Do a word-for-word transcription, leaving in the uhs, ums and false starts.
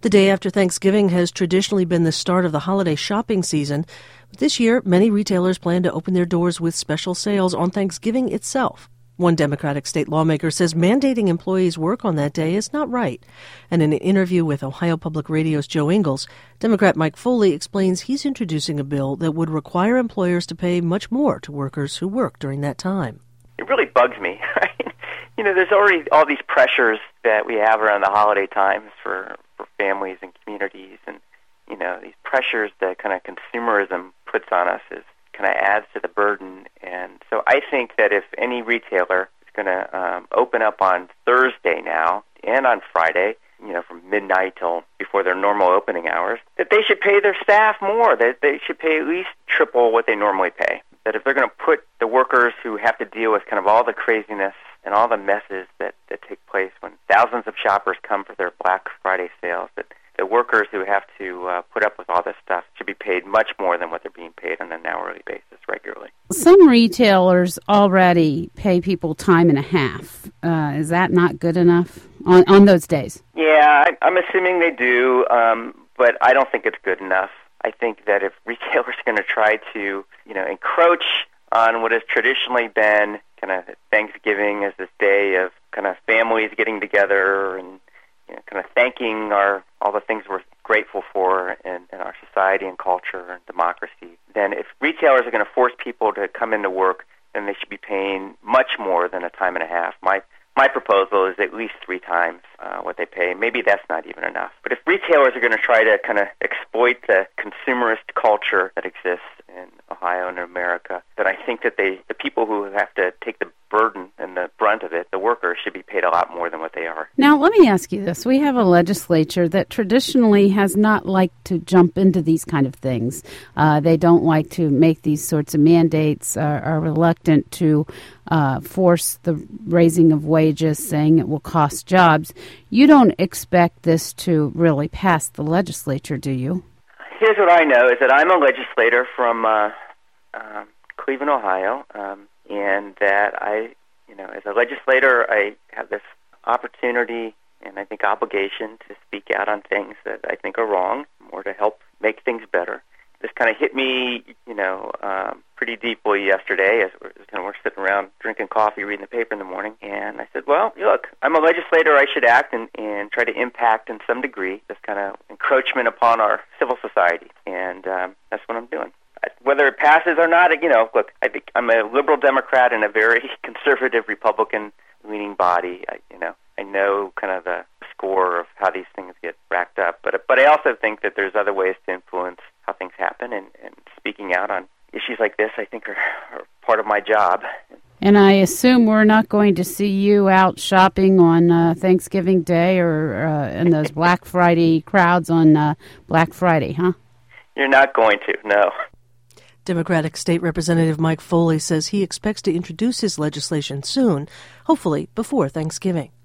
The day after Thanksgiving has traditionally been the start of the holiday shopping season. But this year, many retailers plan to open their doors with special sales on Thanksgiving itself. One Democratic state lawmaker says mandating employees work on that day is not right. And in an interview with Ohio Public Radio's Joe Ingles, Democrat Mike Foley explains he's introducing a bill that would require employers to pay much more to workers who work during that time. It really bugs me, right? You know, there's already all these pressures that we have around the holiday times for, for families and communities, and, you know, these pressures that kind of consumerism puts on us is kind of adds to the burden. And so I think that if any retailer is going to um, open up on Thursday now and on Friday, you know, from midnight till before their normal opening hours, that they should pay their staff more, that they should pay at least triple what they normally pay. That if they're going to put the workers who have to deal with kind of all the craziness and all the messes that, that take place when thousands of shoppers come for their Black Friday sales, that the workers who have to uh, put up with all this stuff should be paid much more than what they're being paid on an hourly basis regularly. Some retailers already pay people time and a half. Uh, is that not good enough on, on those days? Yeah, I, I'm assuming they do, um, but I don't think it's good enough. I think that if retailers are going to try to, you know, encroach on what has traditionally been kind of Thanksgiving as this day of kind of families getting together and, you know, kind of thanking our all the things we're grateful for in, in our society and culture and democracy, then if retailers are going to force people to come into work, then they should be paying much more than a time and a half. My my proposal is at least three times uh, what they pay. Maybe that's not even enough. But if retailers are going to try to kind of exploit the consumerist culture that exists in Ohio and America, then I think that they, the people who have to take the burden and the brunt of it, the workers, should be paid a lot more than what they are. Now, let me ask you this. We have a legislature that traditionally has not liked to jump into these kind of things. Uh, they don't like to make these sorts of mandates, uh, are reluctant to uh, force the raising of wages, saying it will cost jobs. You don't expect this to really pass the legislature, do you? Here's what I know, is that I'm a legislator from uh, uh, Cleveland, Ohio, um, and that I, you know, as a legislator, I have this opportunity and I think obligation to speak out on things that I think are wrong or to help make things better. This kind of hit me, you know, um, pretty deeply yesterday as we're, kind of, we're sitting around drinking coffee, reading the paper in the morning. And I said, well, look, I'm a legislator. I should act and, and try to impact in some degree this kind of encroachment upon our civil society. And um, that's what I'm doing. Whether it passes or not, you know, look, I think I'm a liberal Democrat in a very conservative Republican-leaning body. I, you know, I know kind of the score of how these things get racked up. But but I also think that there's other ways to influence how things happen, and, and speaking out on issues like this, I think, are, are part of my job. And I assume we're not going to see you out shopping on uh, Thanksgiving Day or uh, in those Black Friday crowds on uh, Black Friday, huh? You're not going to, no. Democratic State Representative Mike Foley says he expects to introduce his legislation soon, hopefully before Thanksgiving.